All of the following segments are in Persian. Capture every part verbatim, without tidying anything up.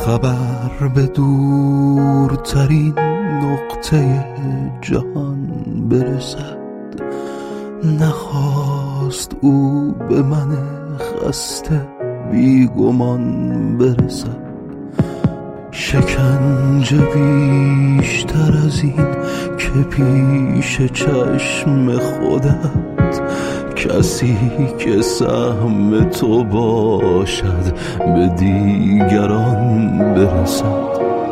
خبر به دورترین نقطه جهان برسد، نخواست او به من خسته بیگمان برسد. شکنجه بیشتر از این که پیش چشم خودت کسی که سهم تو باشد به دیگران برسد.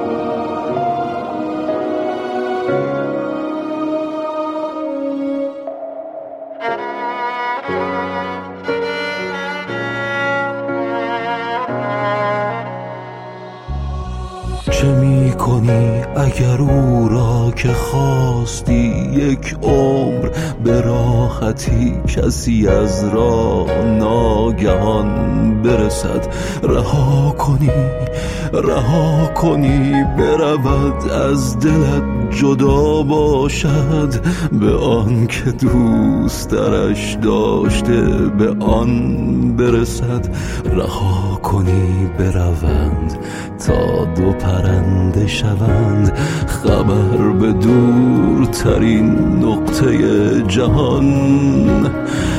چه می کنی اگر او را که خواستی یک عمر به راحتی کسی از راه ناگهان برسد؟ رها کنی رها کنی برود از دلت جدا باشد، به آن که دوست درش داشته به آن برسد. رها کنی بروند تا دو پرنده شوند، خبر به دورترین نقطه جهان،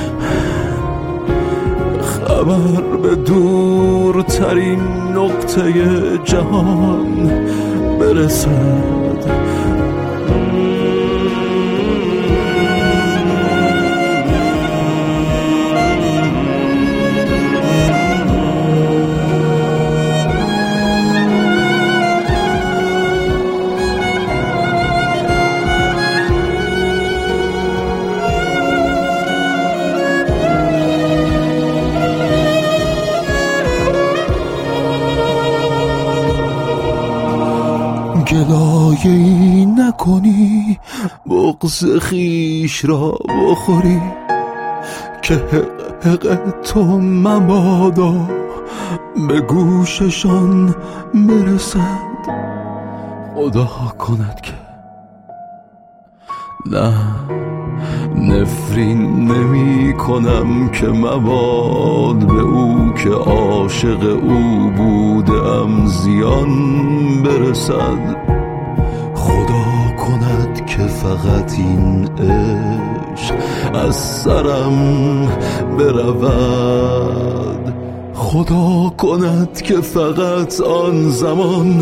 خبر به دورترین نقطه جهان برسد. گلایه‌ای نکنی بغض خیش را بخوری، که حق حق تو مبادا به گوششان برسد. خدا کند که نه، نفرین نمی کنم که مباد به او که عاشق او بودم زیان برسد. خدا کند که فقط این عشق از سرم برود، خدا کند که فقط آن زمان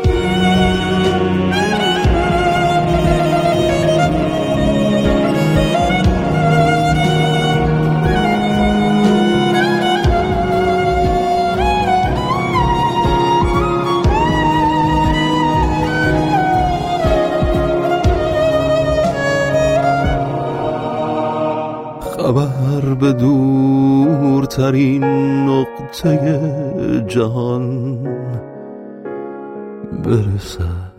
خبر به دورترین نقطه جهان برسد.